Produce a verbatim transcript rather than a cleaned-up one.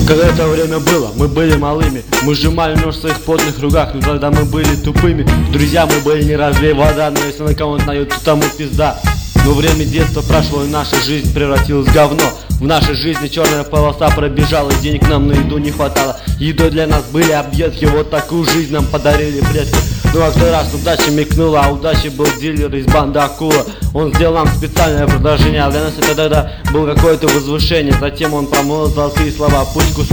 Когда это время было, мы были малыми, мы сжимали нож в своих потных руках, но тогда мы были тупыми. Друзья, мы были не разлей вода, но если на кого-то нает, то тому пизда. Но время детства прошло, и наша жизнь превратилась в говно. В нашей жизни черная полоса пробежала, и денег нам на еду не хватало. Едой для нас были объедки, вот такую жизнь нам подарили предки. Ну а кто раз удача мелькнула, а удачей был дилер из банды Акула. Он сделал нам специальное предложение, а для нас это тогда было какое-то возвышение. Затем он промолвил золотые слова: пусть